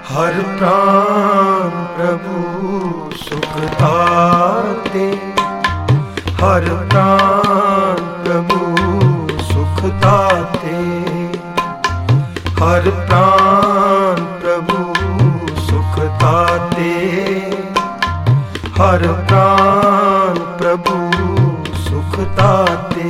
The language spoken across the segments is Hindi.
हर प्राण प्रभु सुख दाते, हर प्राण प्रभु सुख दाते, हर प्राण प्रभु सुख दाते, हर प्राण प्रभु सुख दाते,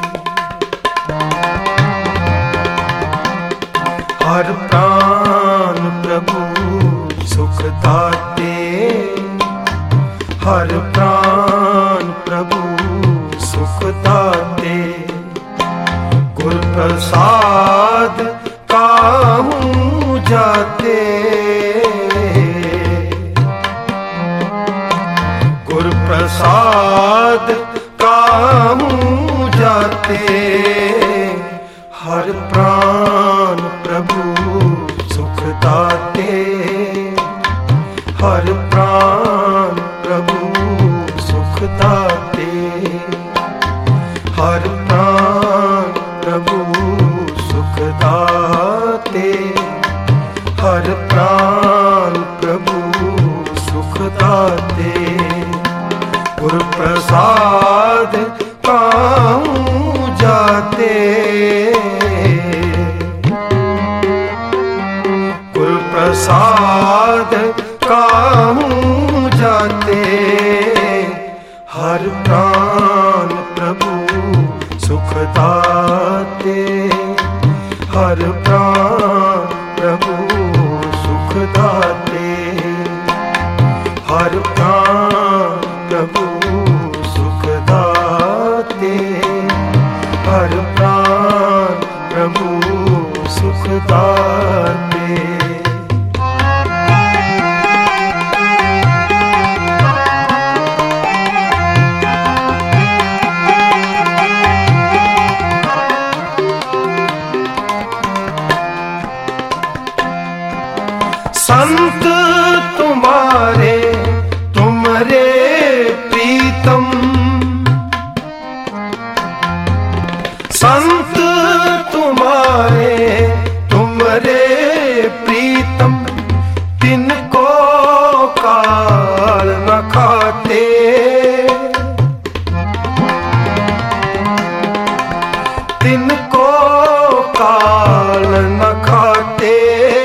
हर प्राण प्रभु सुख दाते, हर प्राण प्रभु सुख दाते। गुर प्रसाद काहूँ जाते, गुर प्रसाद काहूँ जाते, हर प्राण प्रभु सुख दाते, हर प्राण प्रभु सुख दाते, हर प्राण प्रभु सुख दाते, हर प्राण प्रभु सुख दाते। गुर प्रसाद काहूँ जाते, गुर प्रसाद काहूँ जाते, हर प्राण प्रभु सुख दाते, हर प्राण प्रभु सुख दाते, हर प्राण प्रभु सुख दाते, हर प्राण प्रभु सुख दाते। संत तुम्हारे तुमरे प्रीतम, संत तुम्हारे तुमरे प्रीतम, तिनको काल न खाते, तिनको काल न खाते,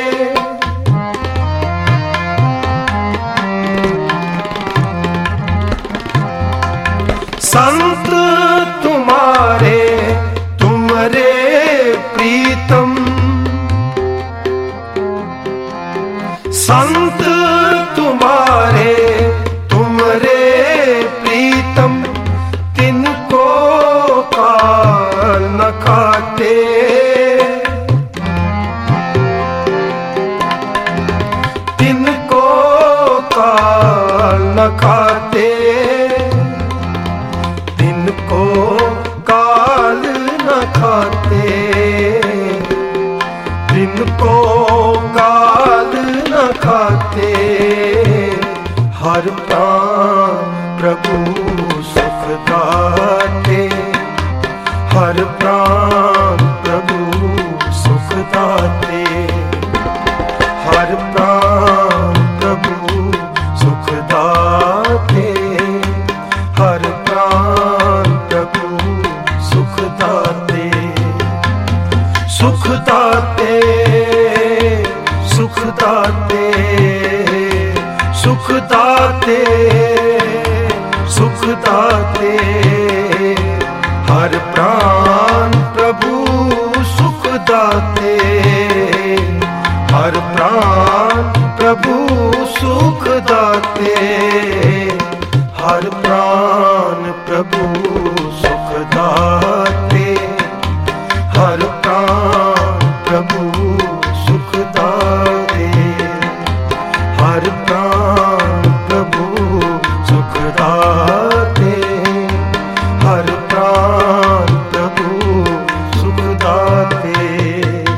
संत तुम्हारे तुमरे प्रीतम, संत तुम्हारे तुमरे प्रीतम, तिनको काल न खाते, तिनको काल न खाते, तिनको काल न खाते, तिनको काल न खाते, हर प्राण प्रभु सुख दाते, हर प्राण प्रभु सुख दाते, हर प्राण प्रभु सुख दाते, हर प्राण प्रभु सुख दाते, सुख दाते, सुख दाते, सुख दाते, सुख दाते, हर प्राण प्रभु सुख दाते, हर प्राण प्रभु सुख दाते, हर प्राण प्रभु सुख दाते, हर प्राण प्रभु सुख दाते, हर प्राण प्रभु सुख दाते, हर प्राण प्रभु सुख दाते।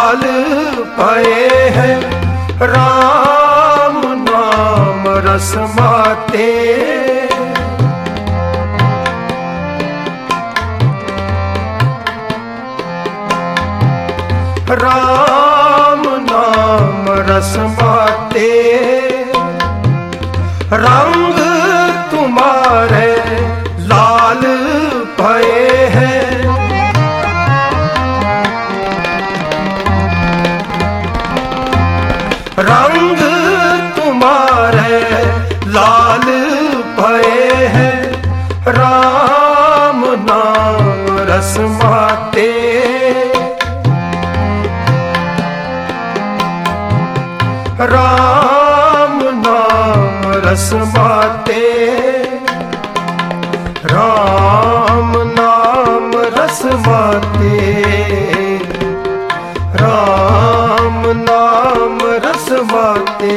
लाल भये हैं राम नाम रस माते। राम नाम रस माते, रंग तुम्हारे लाल भये हैं। रंग तुम्हारे लाल भये हैं राम नाम रस माते। राम नाम रस माते, राम नाम रस माते, राम नाम रस माते।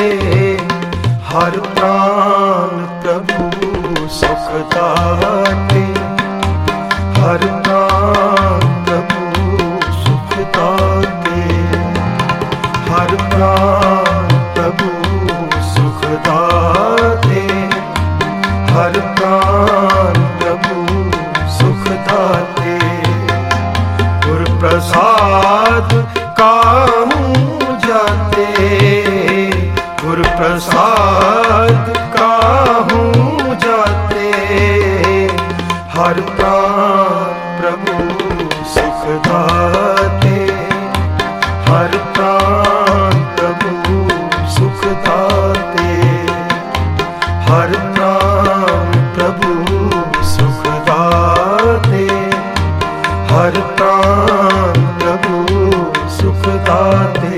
हर प्राण प्रभु सुख दाते, हर प्राण प्रभु सुख दाते, हर प्राण प्रभु सुख दाते, हर प्राण प्रभु सुख दाते। गुर प्रसाद काहूँ जाते, गुर प्रसाद काहूँ जाते। हर प्राण प्रभु सुख दाते, हर प्राण प्रभु सुख दाते, हर प्राण प्रभु सुख दाते, हर प्राण प्रभु सुख दाते।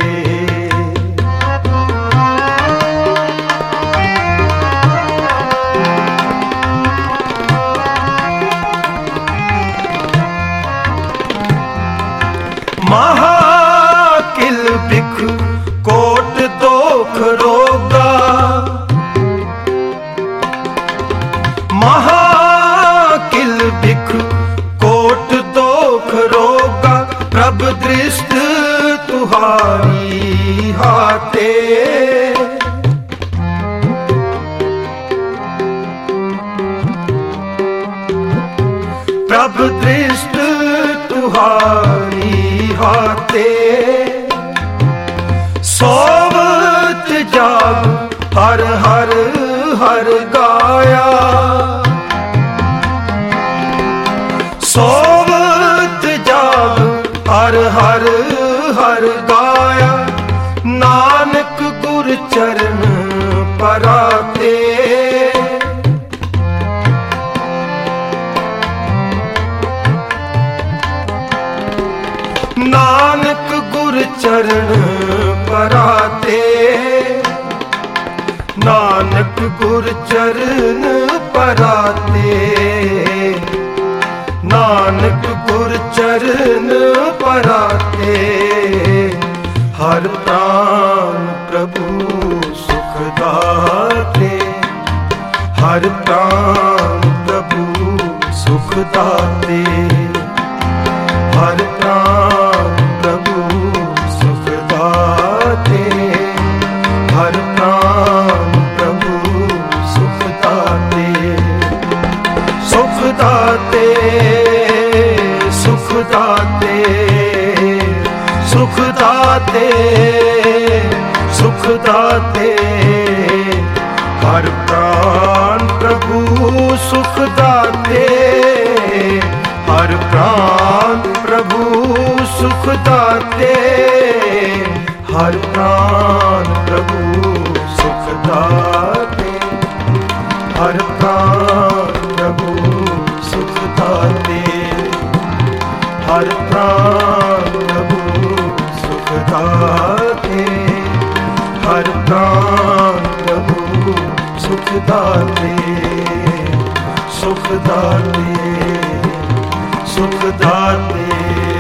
महाकिल बिख कोट दोख रोगा, महाकिल बिख कोट दोख रोगा। प्रभ दृष्ट तुहारी हाते, प्रभ दृष्ट तुहारी हाते। सोवत जाग हर हर हर गाया, सोवत जाग हर हर हर गाया। नानक गुर चरण पराते, नानक गुर चरण पराते, नानक गुर चरण पराते, नानक गुर चरण पराते। हर प्राण प्रभु सुख दाते, हर प्राण प्रभु सुख दाते, हर प्राण प्रभु सुख दाते, हर प्राण प्रभु सुख दाते। सुख दाते, सुख दाते, सुख दाते, सुख दाते। हर प्राण प्रभु सुख दाते, हर प्राण प्रभु सुख दाते, हर प्राण प्रभु सुख दाते, हर प्राण प्रभु सुख दाते, हर प्राण प्रभु सुख दाते, हर प्राण प्रभु सुख दाते, सुख दाते, सुख दाते।